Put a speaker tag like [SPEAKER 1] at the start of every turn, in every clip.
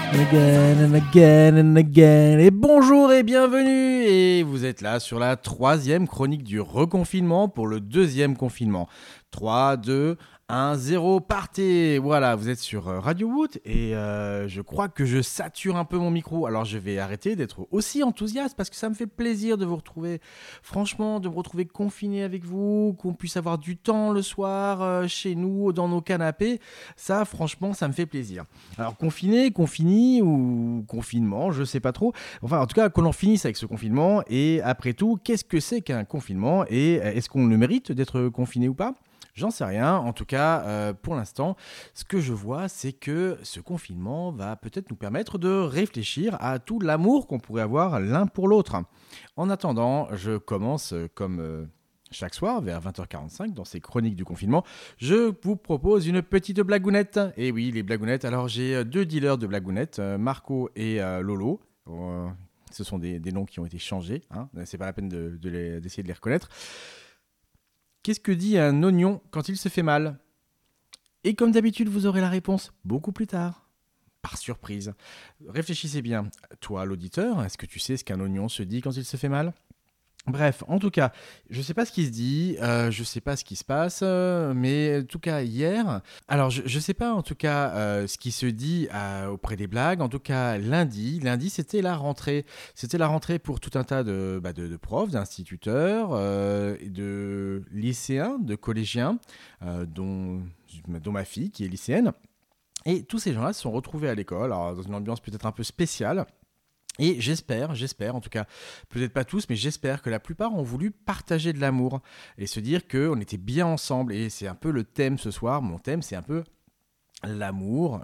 [SPEAKER 1] Again and again and again. Et bonjour et bienvenue. Et vous êtes là sur la 3e chronique du reconfinement pour le 2e confinement. 3, 2, 1, 0, partez. Voilà, vous êtes sur Radio Wood et je crois que je sature un peu mon micro. Alors je vais arrêter d'être aussi enthousiaste parce que ça me fait plaisir de vous retrouver. Franchement, de me retrouver confiné avec vous, qu'on puisse avoir du temps le soir chez nous, dans nos canapés. Ça, franchement, ça me fait plaisir. Alors confiné, confini ou confinement, je sais pas trop. Enfin, en tout cas, que l'on finisse avec ce confinement. Et après tout, qu'est-ce que c'est qu'un confinement ? Et est-ce qu'on le mérite d'être confiné ou pas ? J'en sais rien. En tout cas, pour l'instant, ce que je vois, c'est que ce confinement va peut-être nous permettre de réfléchir à tout l'amour qu'on pourrait avoir l'un pour l'autre. En attendant, je commence comme chaque soir, vers 20h45, dans ces chroniques du confinement, je vous propose une petite blagounette. Et oui, les blagounettes. Alors, j'ai 2 dealers de blagounettes, Marco et Lolo. Ce sont des noms qui ont été changés. Hein. C'est pas la peine d'essayer de les reconnaître. Qu'est-ce que dit un oignon quand il se fait mal ? Et comme d'habitude, vous aurez la réponse beaucoup plus tard. Par surprise. Réfléchissez bien. Toi, l'auditeur, est-ce que tu sais ce qu'un oignon se dit quand il se fait mal ? Bref, en tout cas, je ne sais pas ce qui se dit, je ne sais pas ce qui se passe, mais en tout cas hier, alors je ne sais pas en tout cas ce qui se dit auprès des blagues, en tout cas lundi c'était la rentrée pour tout un tas de profs, d'instituteurs, de lycéens, de collégiens, dont ma fille qui est lycéenne, et tous ces gens-là se sont retrouvés à l'école, alors dans une ambiance peut-être un peu spéciale. Et j'espère, en tout cas, peut-être pas tous, mais j'espère que la plupart ont voulu partager de l'amour et se dire qu'on était bien ensemble. Et c'est un peu le thème ce soir. Mon thème, c'est un peu l'amour.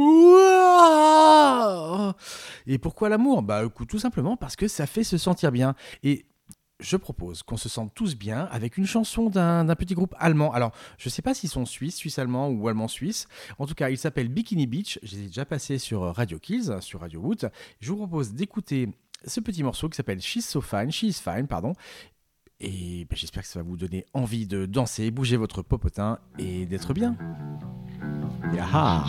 [SPEAKER 1] Et pourquoi l'amour ? Bah, écoute, tout simplement parce que ça fait se sentir bien. Et je propose qu'on se sente tous bien avec une chanson d'un petit groupe allemand. Alors, je ne sais pas s'ils sont suisse-allemand ou allemand-suisse. En tout cas, il s'appelle Bikini Beach. Je les ai déjà passés sur Radio Kills, sur Radio Wood. Je vous propose d'écouter ce petit morceau qui s'appelle She's Fine, pardon. Et j'espère que ça va vous donner envie de danser, bouger votre popotin et d'être bien. Yaha!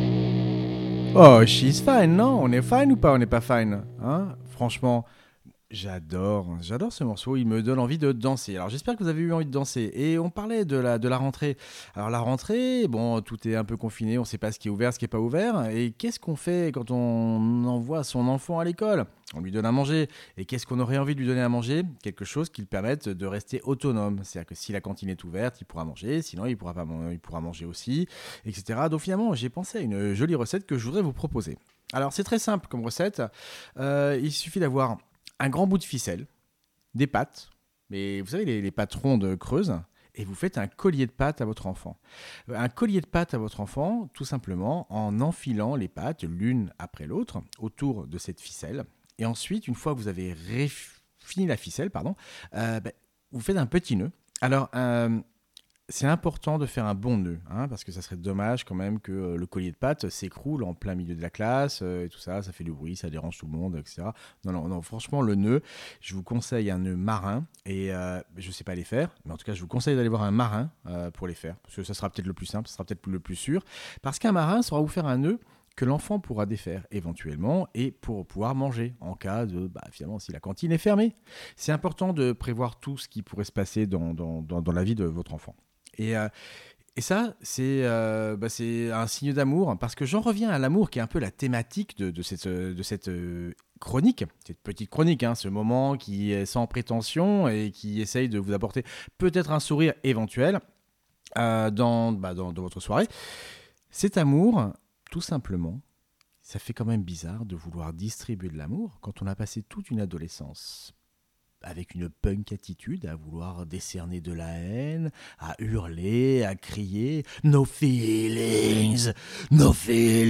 [SPEAKER 1] Oh, she's fine, non ? On est fine ou pas ? On n'est pas fine, hein ? Franchement, J'adore ce morceau, il me donne envie de danser. Alors j'espère que vous avez eu envie de danser. Et on parlait de la rentrée. Alors la rentrée, bon, tout est un peu confiné, on ne sait pas ce qui est ouvert, ce qui n'est pas ouvert. Et qu'est-ce qu'on fait quand on envoie son enfant à l'école ? On lui donne à manger. Et qu'est-ce qu'on aurait envie de lui donner à manger ? Quelque chose qui le permette de rester autonome. C'est-à-dire que si la cantine est ouverte, il pourra manger, sinon il pourra manger aussi, etc. Donc finalement, j'ai pensé à une jolie recette que je voudrais vous proposer. Alors c'est très simple comme recette. Il suffit d'avoir un grand bout de ficelle, des pâtes, mais vous savez les pâtes rondes creuses, et vous faites un collier de pâtes à votre enfant. Un collier de pâtes à votre enfant, tout simplement en enfilant les pâtes l'une après l'autre autour de cette ficelle. Et ensuite, une fois que vous avez fini la ficelle, vous faites un petit nœud. Alors, c'est important de faire un bon nœud, parce que ça serait dommage quand même que le collier de pâtes s'écroule en plein milieu de la classe, et tout ça, ça fait du bruit, ça dérange tout le monde, etc. Non, franchement, le nœud, je vous conseille un nœud marin, et je ne sais pas les faire, mais en tout cas, je vous conseille d'aller voir un marin pour les faire, parce que ça sera peut-être le plus simple, ça sera peut-être le plus sûr, parce qu'un marin saura vous faire un nœud que l'enfant pourra défaire éventuellement et pour pouvoir manger en cas de, finalement, si la cantine est fermée. C'est important de prévoir tout ce qui pourrait se passer dans la vie de votre enfant. Et ça, c'est un signe d'amour, parce que j'en reviens à l'amour qui est un peu la thématique de cette chronique, cette petite chronique, ce moment qui est sans prétention et qui essaye de vous apporter peut-être un sourire éventuel dans votre soirée. Cet amour, tout simplement, ça fait quand même bizarre de vouloir distribuer de l'amour quand on a passé toute une adolescence avec une punk attitude, à vouloir décerner de la haine, à hurler, à crier « No feelings, no feelings !»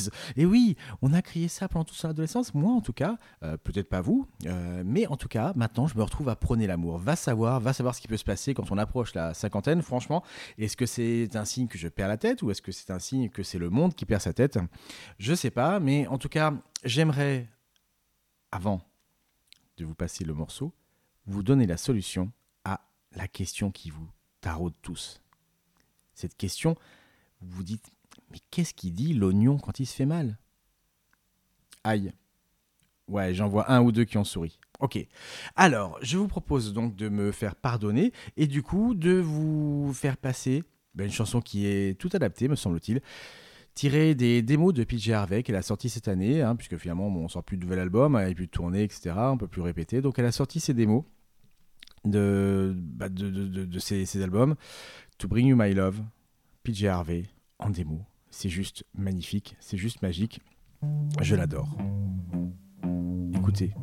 [SPEAKER 1] Et oui, on a crié ça pendant toute son adolescence, moi en tout cas, peut-être pas vous, mais en tout cas, maintenant je me retrouve à prôner l'amour. Va savoir ce qui peut se passer quand on approche la cinquantaine, franchement. Est-ce que c'est un signe que je perds la tête, ou est-ce que c'est un signe que c'est le monde qui perd sa tête ? Je sais pas, mais en tout cas, j'aimerais, avant de vous passer le morceau, vous donner la solution à la question qui vous taraude tous. Cette question, vous vous dites, mais qu'est-ce qu'il dit l'oignon quand il se fait mal ? Aïe. Ouais, j'en vois un ou deux qui ont souri. Ok. Alors, je vous propose donc de me faire pardonner et du coup de vous faire passer une chanson qui est tout adaptée, me semble-t-il, tiré des démos de PJ Harvey qu'elle a sorti cette année, puisque finalement on sort plus de nouvel album, elle n'a plus de tournée, etc. On peut plus répéter. Donc elle a sorti ses démos de ses albums. To Bring You My Love, PJ Harvey en démo. C'est juste magnifique, c'est juste magique. Je l'adore. Écoutez.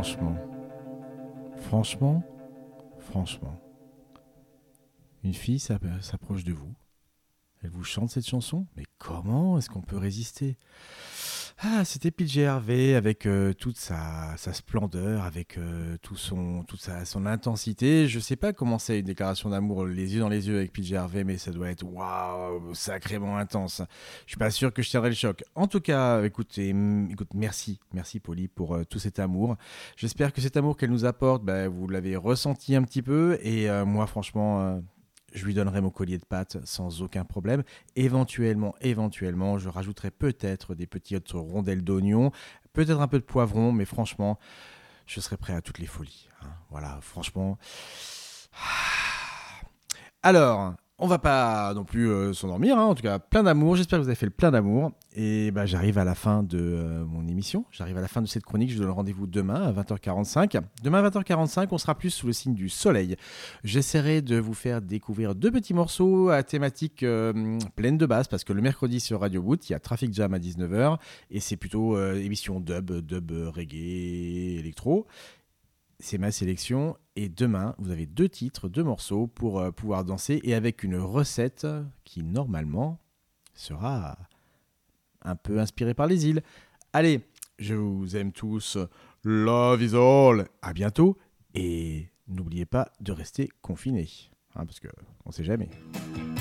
[SPEAKER 1] franchement, une fille s'approche de vous. Elle vous chante cette chanson, mais comment est-ce qu'on peut résister ? Ah, c'était PJ Harvey avec toute sa splendeur, avec son intensité. Je sais pas comment c'est une déclaration d'amour les yeux dans les yeux avec PJ Harvey, mais ça doit être waouh, sacrément intense. Je suis pas sûr que je tiendrai le choc. En tout cas, écoute, merci Polly pour tout cet amour. J'espère que cet amour qu'elle nous apporte, vous l'avez ressenti un petit peu, et moi franchement. Je lui donnerai mon collier de pâtes sans aucun problème. Éventuellement, je rajouterai peut-être des petites rondelles d'oignon, peut-être un peu de poivron, mais franchement, je serai prêt à toutes les folies. Voilà, franchement. Alors, on va pas non plus s'endormir, en tout cas, plein d'amour. J'espère que vous avez fait le plein d'amour. Et j'arrive à la fin de mon émission. J'arrive à la fin de cette chronique. Je vous donne rendez-vous demain à 20h45. Demain à 20h45, on sera plus sous le signe du soleil. J'essaierai de vous faire découvrir 2 petits morceaux à thématique pleine de basse, parce que le mercredi sur Radio Boot, il y a Traffic Jam à 19h. Et c'est plutôt émission dub reggae, électro. C'est ma sélection, et demain, vous avez 2 titres, 2 morceaux pour pouvoir danser, et avec une recette qui, normalement, sera un peu inspirée par les îles. Allez, je vous aime tous. Love is all. À bientôt, et n'oubliez pas de rester confinés, parce qu'on ne sait jamais.